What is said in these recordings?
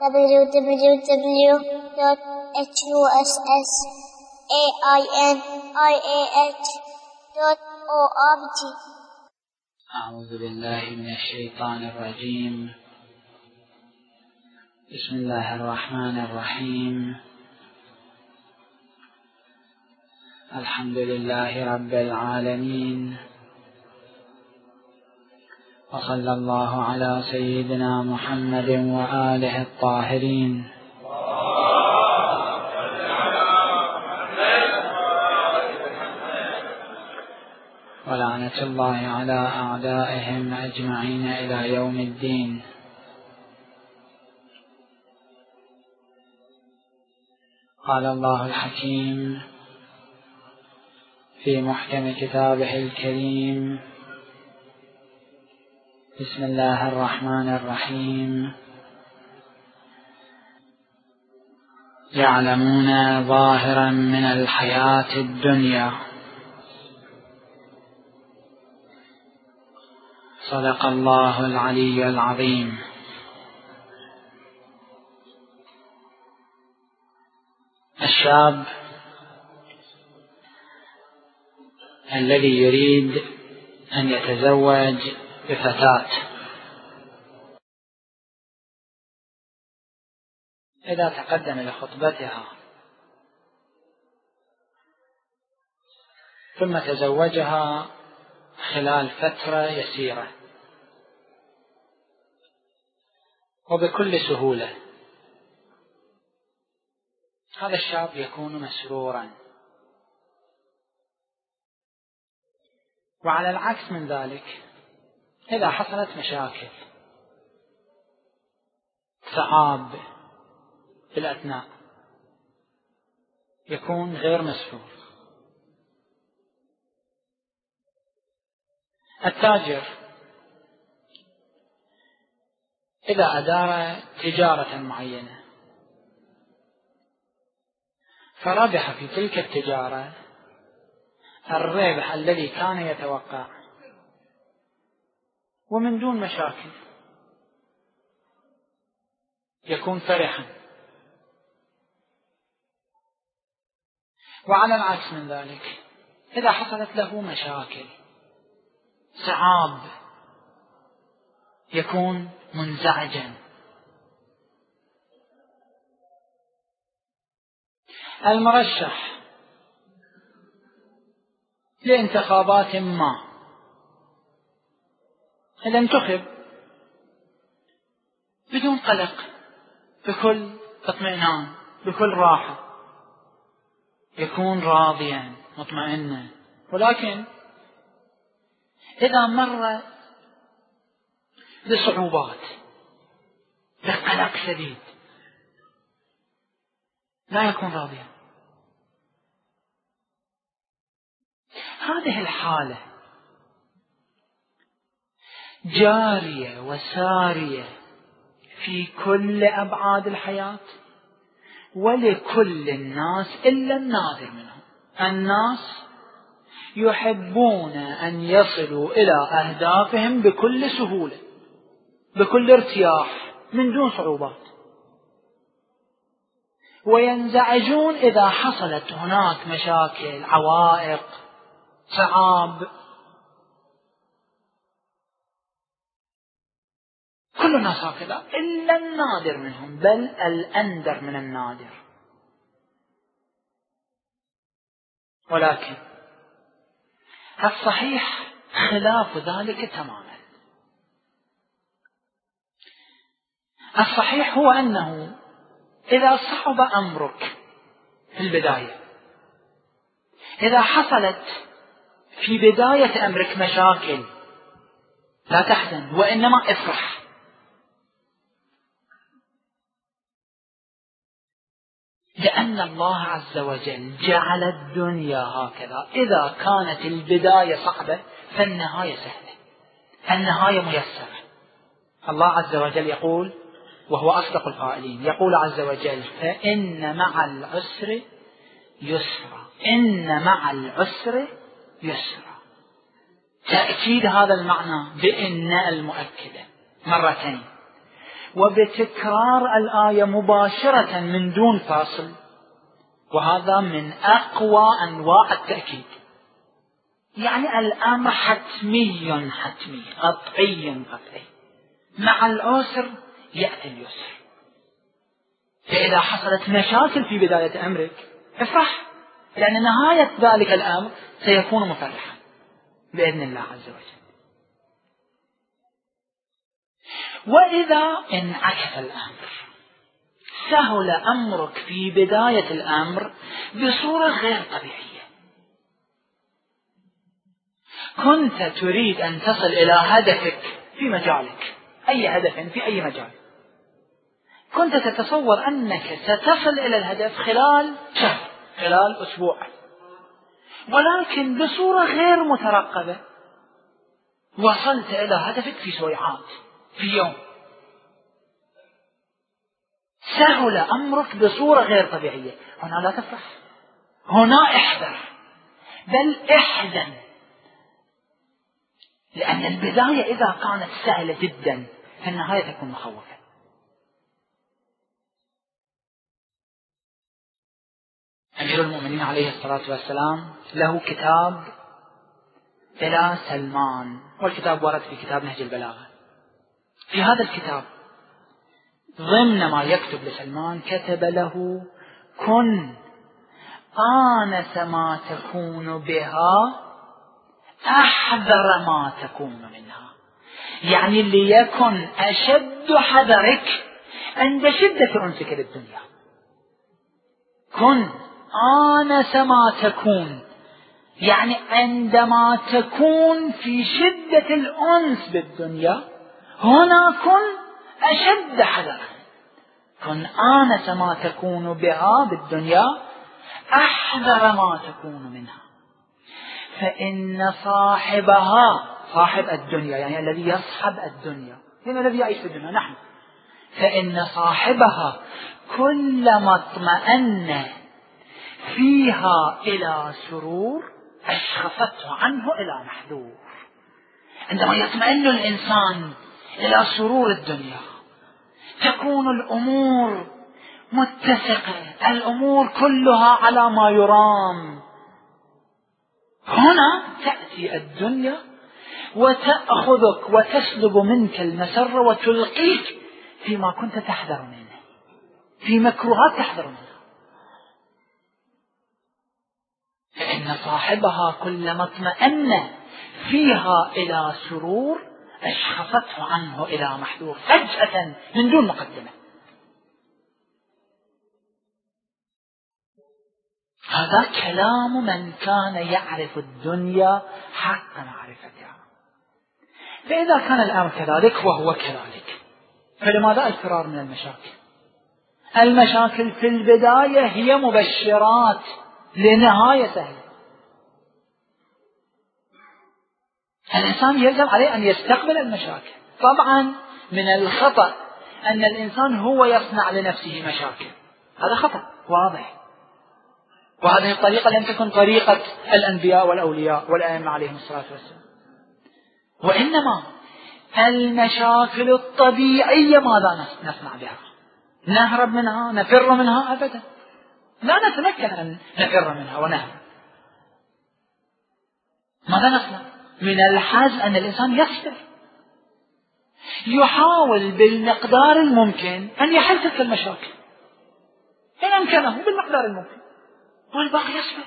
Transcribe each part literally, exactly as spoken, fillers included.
w w w dot huss ainih dot org. أعوذ بالله من الشيطان الرجيم. بسم الله الرحمن الرحيم. الحمد لله رب العالمين، وصلى الله على سيدنا محمد وآله الطاهرين. ولعنة الله على أعدائهم أجمعين إلى يوم الدين. قال الله الحكيم في محكم كتابه الكريم: بسم الله الرحمن الرحيم. يعلمون ظاهرا من الحياة الدنيا. صدق الله العلي العظيم. الشاب الذي يريد أن يتزوج بفتاة، إذا تقدم لخطبتها ثم تزوجها خلال فترة يسيرة وبكل سهولة، هذا الشاب يكون مسرورا. وعلى العكس من ذلك، إذا حصلت مشاكل صعاب في الأثناء يكون غير مسرور. التاجر إذا أدار تجارة معينة فربح في تلك التجارة الربح الذي كان يتوقع ومن دون مشاكل، يكون فرحا. وعلى العكس من ذلك، إذا حصلت له مشاكل صعاب يكون منزعجا. المرشح لانتخابات ما إذا انتخب بدون قلق، بكل اطمئنان، بكل راحة، يكون راضيا مطمئنا. ولكن إذا مر بصعوبات، بقلق شديد، لا يكون راضيا. هذه الحالة جارية وسارية في كل أبعاد الحياة ولكل الناس إلا النادر منهم. الناس يحبون أن يصلوا إلى أهدافهم بكل سهولة، بكل ارتياح، من دون صعوبات، وينزعجون إذا حصلت هناك مشاكل، عوائق، صعاب. كل الناس هكذا إلا النادر منهم، بل الأندر من النادر. ولكن الصحيح خلاف ذلك تماما. الصحيح هو أنه إذا صعب أمرك في البداية، إذا حصلت في بداية أمرك مشاكل، لا تحزن وإنما افرح. لأن الله عز وجل جعل الدنيا هكذا، إذا كانت البداية صعبة فالنهاية سهلة، النهاية ميسرة. الله عز وجل يقول، وهو أصدق القائلين، يقول عز وجل: فإن مع العسر يسرا، إن مع العسر يسرا. تأكيد هذا المعنى بإن المؤكدة مرتين. وبتكرار الآية مباشرة من دون فاصل، وهذا من أقوى أنواع التأكيد. يعني الأمر حتمي حتمي قطعي قطعي، مع العسر يأتي اليسر. فإذا حصلت مشاكل في بداية أمرك افرح، لأن نهاية ذلك الأمر سيكون مفرحا بإذن الله عز وجل. وإذا انعكس الأمر، سهل أمرك في بداية الأمر بصورة غير طبيعية. كنت تريد أن تصل إلى هدفك في مجالك، أي هدف في أي مجال، كنت تتصور أنك ستصل إلى الهدف خلال شهر، خلال أسبوع، ولكن بصورة غير مترقبة وصلت إلى هدفك في سويعات، في يوم. سهل أمرك بصورة غير طبيعية. هنا لا تفرح، هنا احذر، بل احزن، لأن البداية إذا كانت سهلة جدا فالنهاية تكون مخوفة. أمير المؤمنين عليه الصلاة والسلام له كتاب إلى سلمان، والكتاب ورد في كتاب نهج البلاغة. في هذا الكتاب ضمن ما يكتب لسلمان كتب له: كن آنس ما تكون بها أحذر ما تكون منها. يعني ليكن أشد حذرك عند شدة أنسك للدنيا. كن آنس ما تكون، يعني عندما تكون في شدة الأنس بالدنيا هنا كن أشد حذرا. كن آنس ما تكون بها بالدنيا أحذر ما تكون منها، فإن صاحبها، صاحب الدنيا يعني الذي يصحب الدنيا، يعني الذي يعيش في الدنيا نحن، فإن صاحبها كلما اطمأن فيها إلى سرور أشخفته عنه إلى محذور. عندما يطمئن الإنسان إلى سرور الدنيا تكون الأمور متسقة، الأمور كلها على ما يرام. هنا تأتي الدنيا وتأخذك وتسلب منك المسر وتلقيك فيما كنت تحذر منه، في مكروهات تحذر منها. فإن صاحبها كلما اطمأن فيها إلى سرور أشخصته عنه إلى محذور، فجأة من دون مقدمة. هذا كلام من كان يعرف الدنيا حق معرفتها. فإذا كان الأمر كذلك وهو كذلك، فلماذا الفرار من المشاكل؟ المشاكل في البداية هي مبشرات لنهاية سهلة. الإنسان يجب عليه أن يستقبل المشاكل. طبعا من الخطأ أن الإنسان هو يصنع لنفسه مشاكل، هذا خطأ واضح، وهذه الطريقة لم تكن طريقة الأنبياء والأولياء والأئمة عليهم الصلاة والسلام. وإنما المشاكل الطبيعية ماذا نصنع بها؟ نهرب منها، نفر منها؟ أبدا، لا نتمكن أن نفر منها ونهرب. ماذا نصنع؟ من الحزم أن الإنسان يصبر، يحاول بالمقدار الممكن أن يحل تلك المشاكل إن أمكنه بالمقدار الممكن، والباقي يصبر.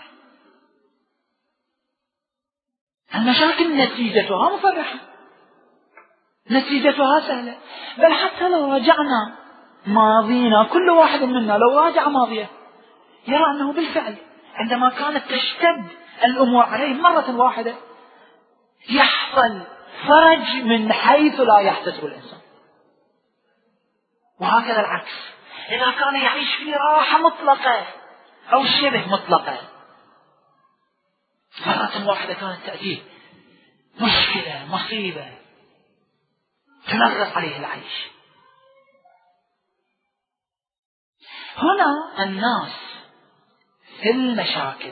المشاكل نتيجتها مفرحة، نتيجتها سهلة. بل حتى لو راجعنا ماضينا، كل واحد منا لو راجع ماضيه يرى أنه بالفعل عندما كانت تشتد الأمور عليه مرة واحدة يحصل فرج من حيث لا يحتسب الإنسان. وهكذا العكس، إذا كان يعيش في راحة مطلقة أو شبه مطلقة، مرة واحدة كانت تأتيه مشكلة، مصيبة تنغص عليه العيش. هنا الناس في المشاكل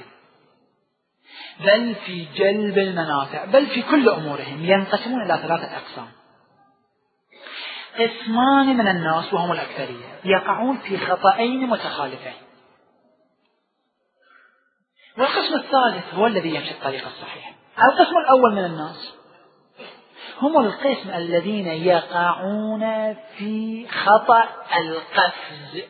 بل في جلب المنافع بل في كل أمورهم ينقسمون إلى ثلاثة أقسام. قسمان من الناس وهم الأكثرية يقعون في خطأين متخالفين، والقسم الثالث هو الذي يمشي الطريق الصحيح. القسم الأول من الناس هم القسم الذين يقعون في خطأ القفز.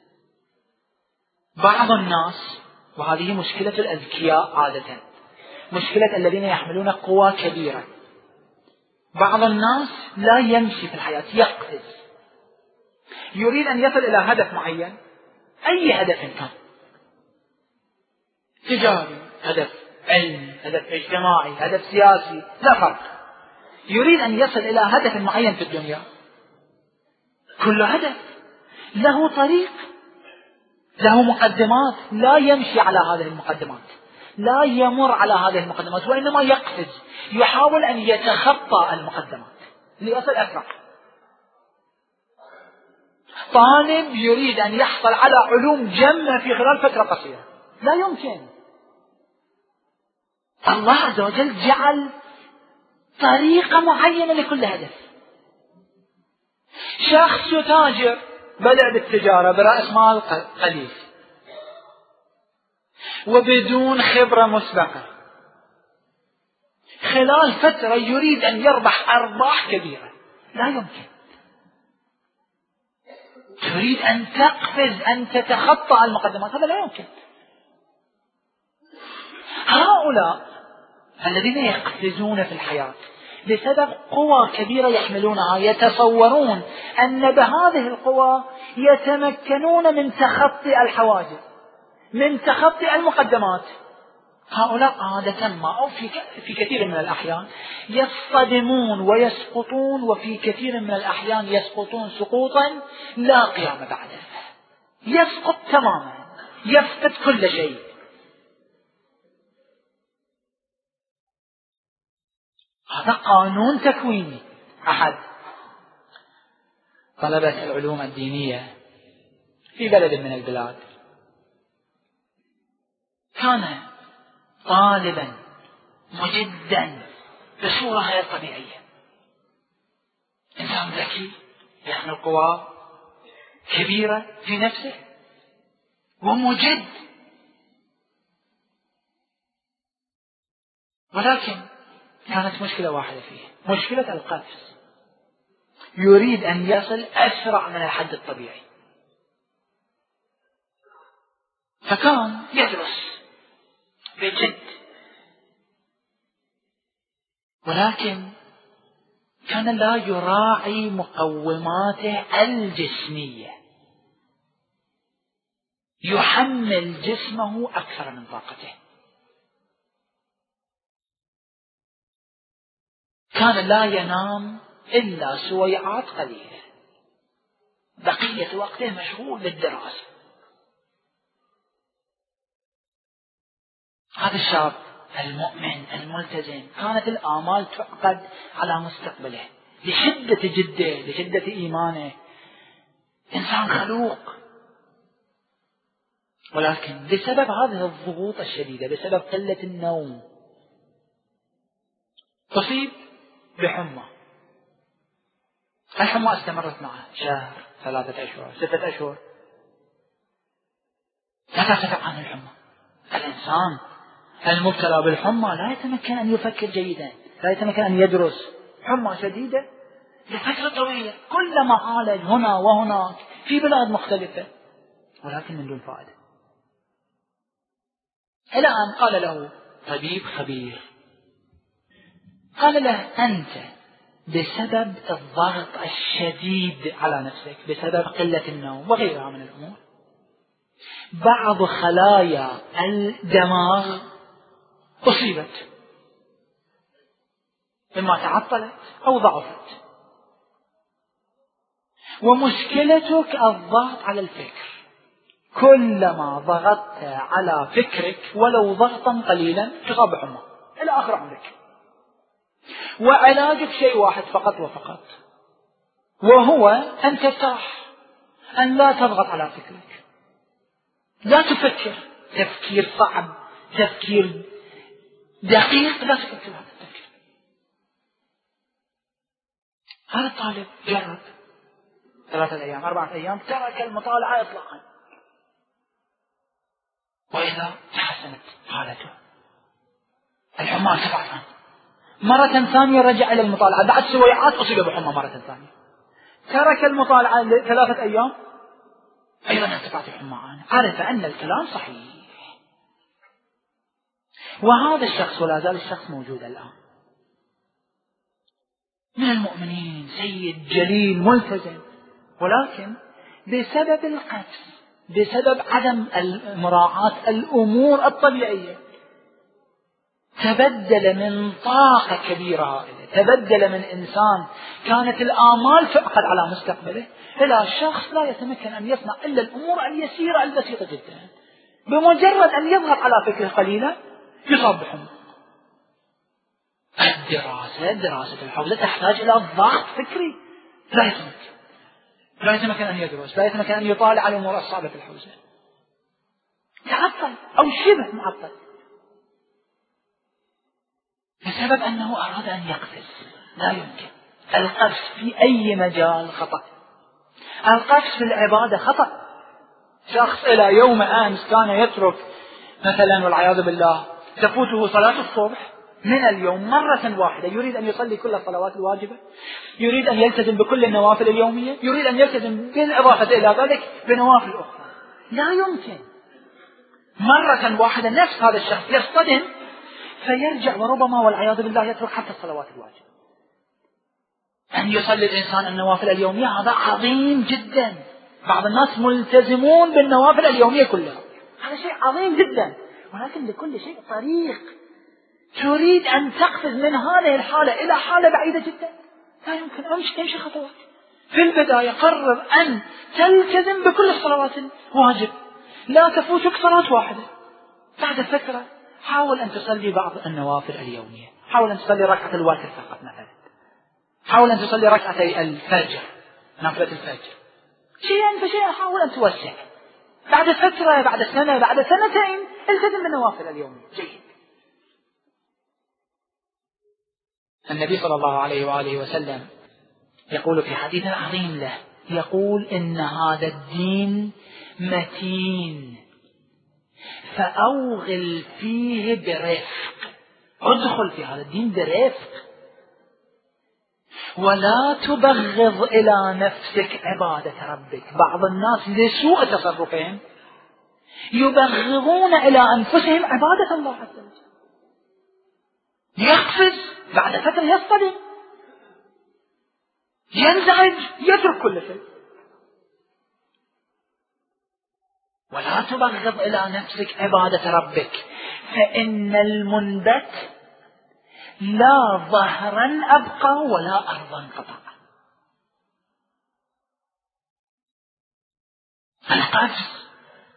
بعض الناس، وهذه مشكلة الأذكياء عادة، مشكلة الذين يحملون قوى كبيرة، بعض الناس لا يمشي في الحياة، يقفز، يريد أن يصل إلى هدف معين، أي هدف كان، تجاري، هدف علمي، هدف اجتماعي، هدف سياسي، لا فرق، يريد أن يصل إلى هدف معين في الدنيا. كل هدف له طريق، له مقدمات، لا يمشي على هذه المقدمات، لا يمر على هذه المقدمات، وإنما يقفز، يحاول أن يتخطى المقدمات ليصل أسرع. طالب يريد أن يحصل على علوم جمة في خلال فترة قصيرة، لا يمكن. الله عز وجل جعل طريقة معينة لكل هدف. شخص تاجر بدأ بالتجارة برأس مال قليل وبدون خبرة مسبقة، خلال فترة يريد أن يربح أرباح كبيرة، لا يمكن. تريد أن تقفز، أن تتخطى المقدمات، هذا لا يمكن. هؤلاء الذين يقفزون في الحياة بسبب قوى كبيرة يحملونها، يتصورون أن بهذه القوى يتمكنون من تخطي الحواجز، من تخطي المقدمات. هؤلاء عادة ما أو في في كثير من الأحيان يصطدمون ويسقطون، وفي كثير من الأحيان يسقطون سقوطا لا قيام بعده، يسقط تماما، يفقد كل شيء. هذا قانون تكويني. أحد طلبة العلوم الدينية في بلد من البلاد كان طالبا مجدا بصورة غير طبيعية، إنسان ذكي يحمل قوى كبيرة في نفسه ومجد، ولكن كانت مشكلة واحدة فيه، مشكلة القفز. يريد أن يصل أسرع من الحد الطبيعي، فكان يدرس بجد، ولكن كان لا يراعي مقوماته الجسمية، يحمل جسمه أكثر من طاقته. كان لا ينام إلا سويعات قليلة، بقية وقته مشغول بالدراسة. هذا الشاب المؤمن الملتزم كانت الآمال تعقد على مستقبله لشدة جده، لشدة إيمانه، إنسان خلوق، ولكن بسبب هذه الضغوط الشديدة، بسبب قلة النوم، تصيب بحمى. الحمى استمرت معه شهر، ثلاثة أشهر، ستة أشهر، لا ترتفع عنه الحمى. الإنسان المبتلى بالحمى لا يتمكن أن يفكر جيدا، لا يتمكن أن يدرس. حمى شديدة لفترة طويلة، كلما عالج هنا وهناك في بلاد مختلفة، ولكن من دون فائدة. إلى أن قال له طبيب خبير، قال له أنت بسبب الضغط الشديد على نفسك، بسبب قلة النوم وغيرها من الأمور، بعض خلايا الدماغ أصيبت، إما تعطلت أو ضعفت، ومشكلتك الضغط على الفكر. كلما ضغطت على فكرك ولو ضغطا قليلا تصاب بحمى إلى آخر عمرك، وعلاجك شيء واحد فقط وفقط، وهو أن ترتاح، أن لا تضغط على فكرك، لا تفكر تفكير صعب، تفكير دقيق، لا تفكر هذا التفكير. هذا الطالب جرب ثلاثة أيام أربعة أيام ترك المطالعة إطلاقا، وإذا تحسنت حالته، الحمى ارتفعت عنه، مرة ثانية رجع إلى المطالعة بعد سويعات أصيب بحمى مرة ثانية، ترك المطالعة ثلاثة أيام أيضا ارتفعت الحمى عنه، عرف أن الكلام صحيح. وهذا الشخص ولا زال الشخص موجود الآن من المؤمنين، سيد جليل ملتزم، ولكن بسبب القفز، بسبب عدم مراعاة الأمور الطبيعية، تبدل من طاقة كبيرة هائلة، تبدل من إنسان كانت الآمال فقط على مستقبله إلى شخص لا يتمكن أن يصنع إلا الأمور اليسيرة البسيطة جدا. بمجرد أن يضغط على فكرة قليلة يصاب بحمى. الدراسة دراسة الحوزة تحتاج إلى ضغط فكري، لا يتمكن لا يتمكن أن يدرس، لا يتمكن أن يطالع على الأمور الصعبة في الحوزة، تعطل أو شبه معطل بسبب أنه أراد أن يقفز. لا يمكن. القفز في أي مجال خطأ، القفز في العبادة خطأ. شخص إلى يوم أمس كان يترك مثلا والعياذ بالله تفوته صلاة الصبح، من اليوم مرة واحدة يريد أن يصلي كل الصلوات الواجبة، يريد أن يلتزم بكل النوافل اليومية، يريد أن يلتزم بالإضافة إلى ذلك بنوافل أخرى. لا يمكن. مرة واحدة نفس هذا الشخص يصطدم فيرجع، وربما والعياذ بالله يترك حتى الصلوات الواجبة. أن يصلي الإنسان النوافل اليومية هذا عظيم جدا. بعض الناس ملتزمون بالنوافل اليومية كلها، هذا شيء عظيم جدا، ولكن لكل شيء طريق. تريد أن تقفز من هذه الحالة إلى حالة بعيدة جدا، لا يمكن. أمشي امشي خطوات. في البداية قرر أن تلتزم بكل الصلوات الواجب، لا تفوتك صلاة واحدة. بعد فترة حاول أن تصلي بعض النوافل اليومية، حاول أن تصلي ركعة الوتر فقط مثلا، حاول أن تصلي ركعتي الفجر، نافلة الفجر، شيئا فشيئا حاول أن توسع. بعد فترة، بعد سنة، بعد سنتين التزم بالنوافل اليومية. جيد. النبي صلى الله عليه وآله وسلم يقول في حديث عظيم له، يقول إن هذا الدين متين فأوغل فيه برفق. ادخل في هذا الدين برفق، ولا تبغض إلى نفسك عبادة ربك. بعض الناس لسوء تصرفهم يبغضون إلى أنفسهم عبادة الله عز وجل، يقفز بعد فترة يصطدم، ينزعج، يترك كل شيء. ولا تبغض إلى نفسك عبادة ربك فإن المنبت لا ظهرا أبقى ولا أرضا قطع. القفز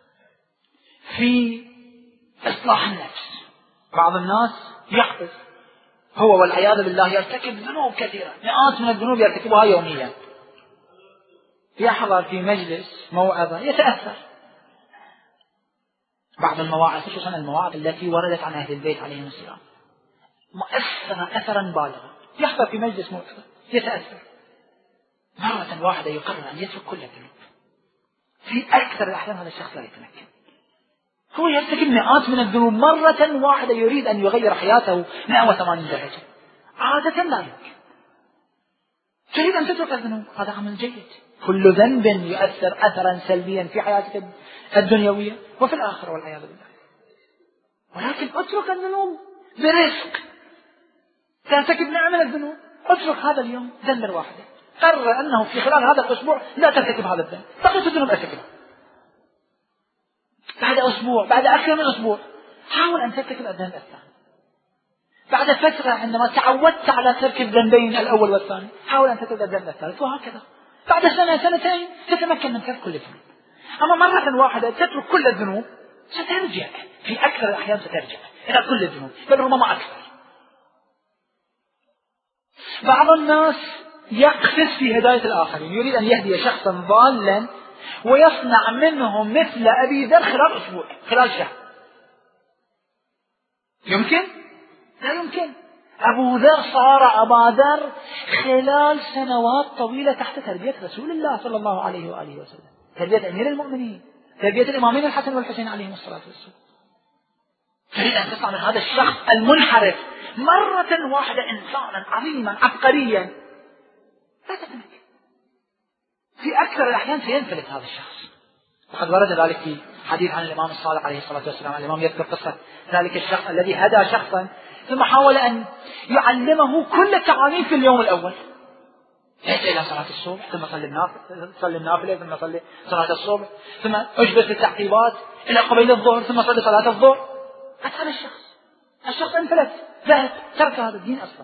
في إصلاح النفس. بعض الناس يقفز هو والعياذ بالله يرتكب ذنوب كثيرة، مئات من الذنوب يرتكبها يوميا، يحضر في مجلس موعظة يتأثر. بعض المواعظ خصوصا المواعظ التي وردت عن أهل البيت عليهم السلام مؤثرة أثرا بالغا، يحضر في مجلس موعظة يتأثر، مرة واحدة يقرر أن يترك كل الذنوب. في أكثر الأحيان هذا الشخص لا يتمكن، هو يرتكب مئات من الذنوب، مرة واحدة يريد أن يغير حياته مئة وثمانين درجة. عادة لا يمكن. تريد أن تترك الذنوب، هذا عمل جيد. كل ذنب يؤثر أثرا سلبيا في حياتك الدنيوية وفي الآخرة والعياذ بالله. ولكن اترك الذنوب برفق. ترتكب نوع من الذنوب، اترك هذا اليوم ذنبا واحدا، قرر أنه في خلال هذا الأسبوع لا ترتكب هذا الذنب، بقيت الذنوب ارتكبها. بعد أسبوع، بعد أكثر من أسبوع حاول أن ترتكب الذنب الثاني. بعد فترة عندما تعودت على ترك الذنبين الأول والثاني حاول أن ترتكب الذنب الثالث، وهكذا. بعد سنة سنتين تتمكن من ترك كل الذنوب. أما مرة واحدة تترك كل الذنوب سترجع، في أكثر الأحيان سترجع إلى كل الذنوب، بل ربما أكثر. بعض الناس يقفز في هداية الآخرين، يريد أن يهدي شخصا ضالا ويصنع منهم مثل أبي ذر خلال أسبوع، خلال شهر. يمكن؟ لا يمكن. أبو ذر صار أبا ذر خلال سنوات طويلة تحت تربية رسول الله صلى الله عليه وآله وسلم، تربية أمير المؤمنين، تربية الإمامين الحسن والحسين عليهم الصلاة والسلام. تريد أن تصنع من هذا الشخص المنحرف مرة واحدة إنسانا عظيما عبقريا، لا تتمكن. في أكثر الأحيان سينفلت هذا الشخص. وقد ورد ذلك في حديث عن الإمام الصادق عليه الصلاة والسلام. الإمام يذكر قصة ذلك الشخص الذي هدى شخصا ثم حاول أن يعلمه كل التعاليم في اليوم الأول. يأتي إلى صلاة الصبح ثم صلي النافلة صلي النافلة ثم صلي صلاة الصبح ثم أجبر في التعقيبات إلى قبيل الظهر ثم صلي صلاة الظهر. هذا الشخص الشخص انفلت، ذهب ترك هذا الدين أصلا.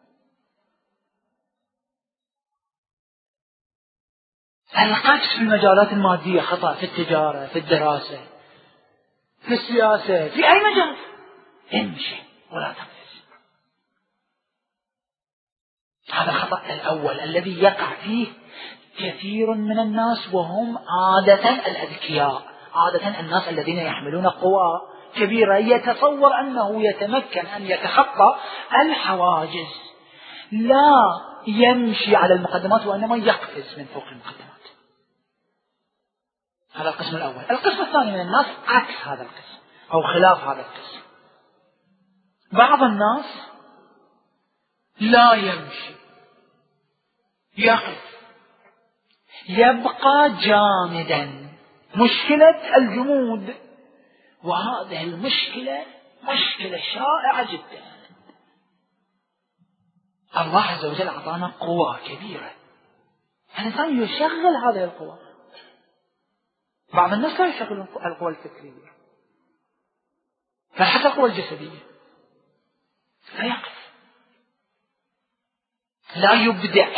العكس في المجالات المادية خطأ، في التجارة، في الدراسة، في السياسة، في أي مجال امشي ولا تقفز. هذا الخطأ الأول الذي يقع فيه كثير من الناس، وهم عادة الأذكياء، عادة الناس الذين يحملون قوى كبيرة، يتصور أنه يتمكن أن يتخطى الحواجز، لا يمشي على المقدمات وإنما يقفز من فوق المقدمات. هذا القسم الأول. القسم الثاني من الناس عكس هذا القسم أو خلاف هذا القسم. بعض الناس لا يمشي، يقف، يبقى جامدا. مشكلة الجمود، وهذه المشكلة مشكلة شائعة جدا. الله عز وجل أعطانا قوة كبيرة، الإنسان يشغل هذه القوة. بعض الناس لا يشغلون القوى الفكرية بل حتى القوى الجسدية، لا يقف، لا يبدع.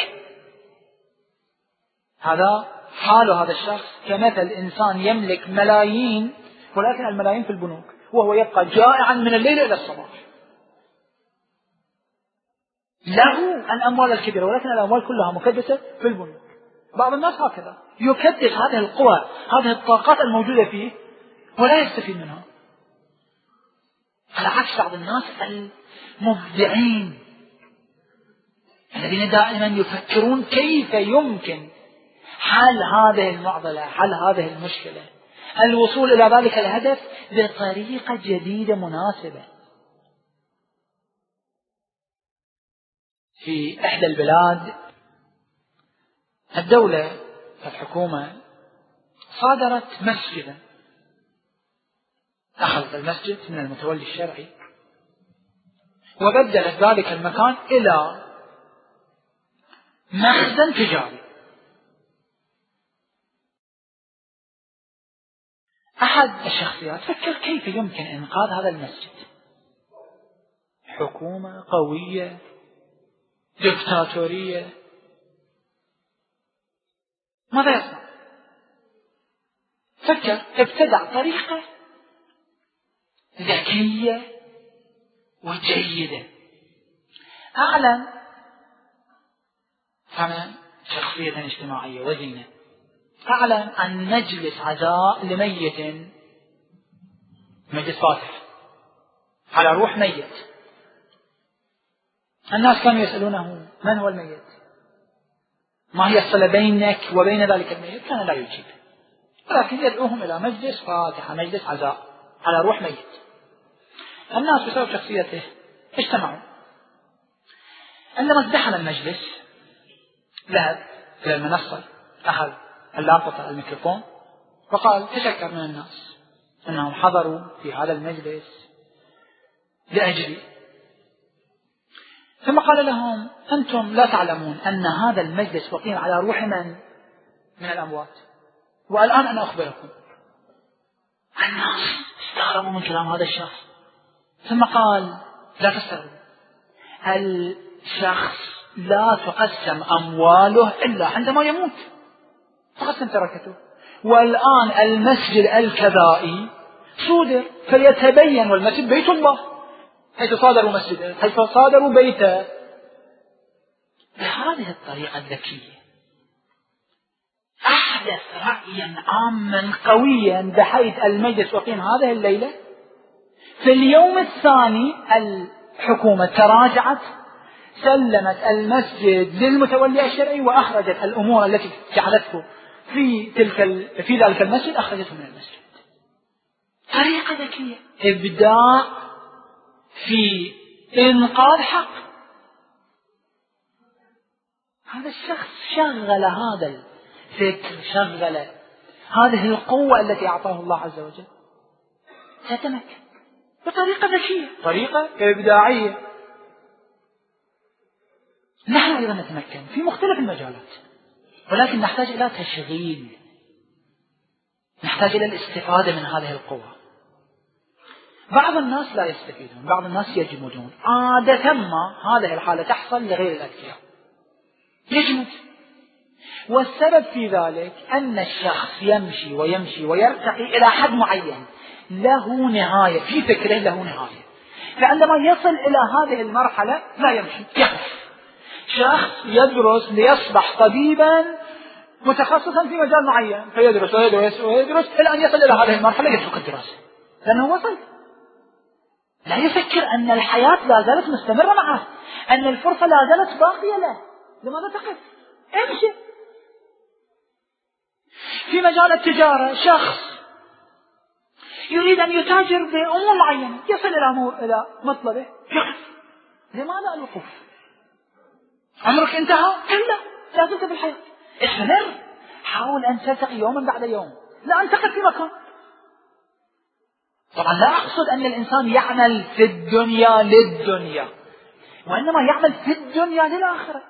هذا حال هذا الشخص كمثل إنسان يملك ملايين ولكن الملايين في البنوك، وهو يبقى جائعا من الليل إلى الصباح. له الأموال الكبيرة ولكن الأموال كلها مكدسة في البنوك. بعض الناس هكذا يكدس هذه القوى، هذه الطاقات الموجودة فيه ولا يستفيد منها، على عكس بعض الناس المبدعين الذين دائما يفكرون كيف يمكن حل هذه المعضلة، حل هذه المشكلة، الوصول إلى ذلك الهدف بطريقة جديدة مناسبة. في إحدى البلاد الدولة الحكومة صادرت مسجدا، أخذت المسجد من المتولي الشرعي وبدلت ذلك المكان إلى مخزن تجاري. أحد الشخصيات فكر كيف يمكن إنقاذ هذا المسجد. حكومة قوية دكتاتورية، ماذا يصنع؟ فكر، ابتدع طريقة ذكية وجيدة. أعلن كان شخصية اجتماعية وزينة، أعلن عن مجلس عزاء لميت، مجلس فاتح على روح ميت. الناس كانوا يسألونه من هو الميت، ما هي الصلة بينك وبين ذلك الميت، كان لا يجيب، ولكن يدعوهم إلى مجلس فاتح، مجلس عزاء على روح ميت. الناس بسبب شخصيته اجتمعوا. عندما ازدحم المجلس ذهب إلى المنصة، أخذ اللافطة الميكروفون وقال تشكر من الناس أنهم حضروا في هذا المجلس لأجلي، ثم قال لهم أنتم لا تعلمون أن هذا المجلس وقيم على روح من من الأموات، والآن أنا أخبركم. الناس استغربوا من كلام هذا الشخص، ثم قال لا تستغربوا، الشخص لا تقسم أمواله إلا عندما يموت، تقسم تركته، والآن المسجد الكذائي صودر فليتبين، والمسجد بيت الله حيث صادروا مسجده، حيث صادروا بيته. بهذه الطريقة الذكية أحدث رأيا عاما قويا، بحيث المجلس وقيم هذه الليلة، في اليوم الثاني حكومة تراجعت، سلمت المسجد للمتولي الشرعي وأخرجت الأمور التي جعلته في تلك في ذلك المسجد أخرجته من المسجد. طريقة ذكية، إبداع في إنقاذ حق. هذا الشخص شغل هذا الفكر، شغل هذه القوة التي أعطاه الله عز وجل، تتمكن بطريقة ذكية، طريقة إبداعية. نحن أيضا نتمكن في مختلف المجالات، ولكن نحتاج إلى تشغيل، نحتاج إلى الاستفادة من هذه القوة. بعض الناس لا يستفيدون، بعض الناس يجمدون. عادة ما هذه الحالة تحصل لغير الأذكياء، يجمد. والسبب في ذلك أن الشخص يمشي ويمشي ويرتقي إلى حد معين، له نهاية في فكره، له نهاية. فعندما يصل إلى هذه المرحلة لا يمشي، يقف. شخص يدرس ليصبح طبيبا متخصصا في مجال معين، فيدرس ويدرس ويدرس إلى أن يصل إلى هذه المرحلة يترك الدراسة، لأنه وصل. لا يفكر أن الحياة لا زالت مستمرة معه، أن الفرصة لا زالت باقية له. لماذا تقف؟ امشي. في مجال التجارة شخص يريد أن يتاجر بأمور معينة، يصل إلى مو... إلى مطلبه، يقف. لماذا الوقوف؟ عمرك انتهى؟ كلا، لا تلك بالحياة، استمر، حاول أن تلتقي يوما بعد يوم، لا أن تقف في مكان. طبعا لا أقصد أن الإنسان يعمل في الدنيا للدنيا، وإنما يعمل في الدنيا للآخرة.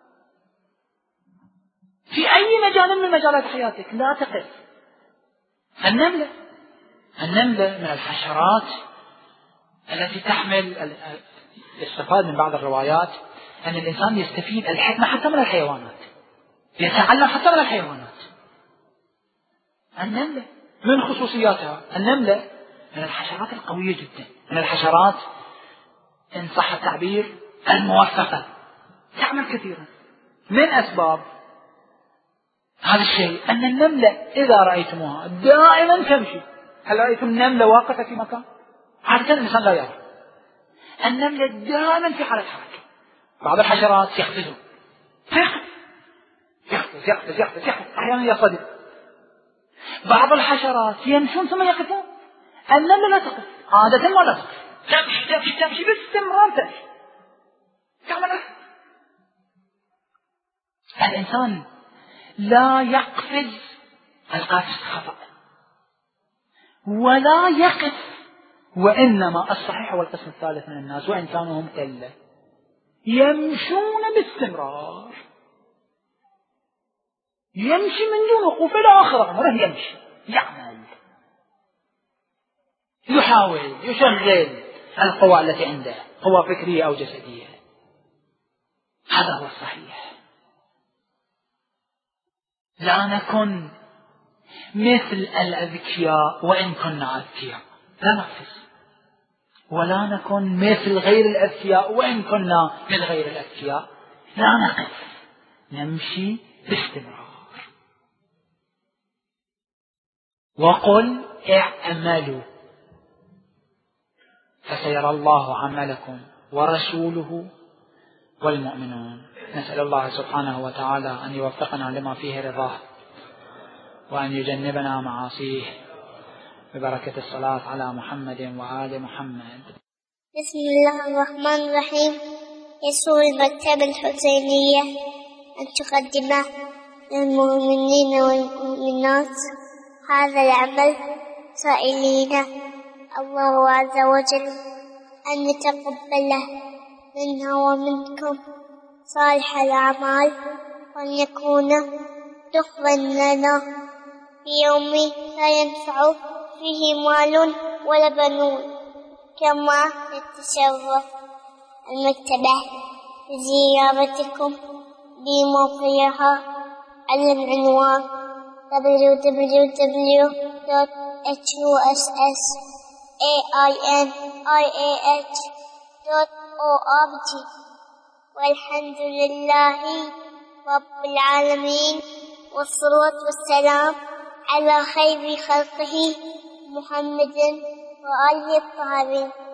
في أي مجال من مجالات حياتك لا تقف. النملة النملة من الحشرات التي تحمل، يستفاد من بعض الروايات أن الإنسان يستفيد الحكمة حتى من الحيوانات، يتعلم حتى من الحيوانات. النملة من خصوصياتها، النملة من الحشرات القوية جدا، من الحشرات إن صح التعبير الموفقة، تعمل كثيرا. من أسباب هذا الشيء أن النملة إذا رأيتموها دائما تمشي. هل رأيتم النملة واقفة في مكان؟ عادة الإنسان لا يرى. النملة دائما في حالة حركة. بعض الحشرات يقفزون، يقفز يقفز يقفز يقفز، أحيانا يصطدم. بعض الحشرات يمشون ثم يقفون. النملة لا تقف، عادة ولا تقف، تمشي تمشي تمشي باستمرار، تمشي تعمل. الإنسان لا يقفز القفز خطأ، ولا يقف، وإنما الصحيح هو القسم الثالث من الناس، وإن كانوا هم قلة، يمشون باستمرار، يمشي من دون وقوف إلى آخر عمره، يمشي، يعمل، يحاول، يشغل القوى التي عنده، قوى فكرية أو جسدية. هذا هو الصحيح. لا نكن مثل الأذكياء وإن كنا أذكياء، لا نقفز. ولا نكن مثل غير الأذكياء وإن كنا من غير الأذكياء، لا نقف، نمشي باستمرار. وقل اعملوا فسيرى الله عملكم ورسوله والمؤمنون. نسأل الله سبحانه وتعالى أن يوفقنا لما فيه رضاه، وأن يجنبنا معاصيه، ببركة الصلاة على محمد وآل محمد. بسم الله الرحمن الرحيم. يسر المكتبة الحسينية أن تقدم للمؤمنين والمؤمنات هذا العمل، سائلين الله عز وجل أن يتقبله منا ومنكم صالح الأعمال، وأن يكون دخلا لنا في يوم لا ينفع فيه مال ولا بنون. كما نتشرف المكتبة بزيارتكم بموقعها على العنوان دبليو دبليو دبليو دوت إتش يو إس إس إيه آي إن آي إيه إتش دوت أو آر جي. والحمد لله رب العالمين، والصلاة والسلام على خير خلقه محمد وآله الطاهرين.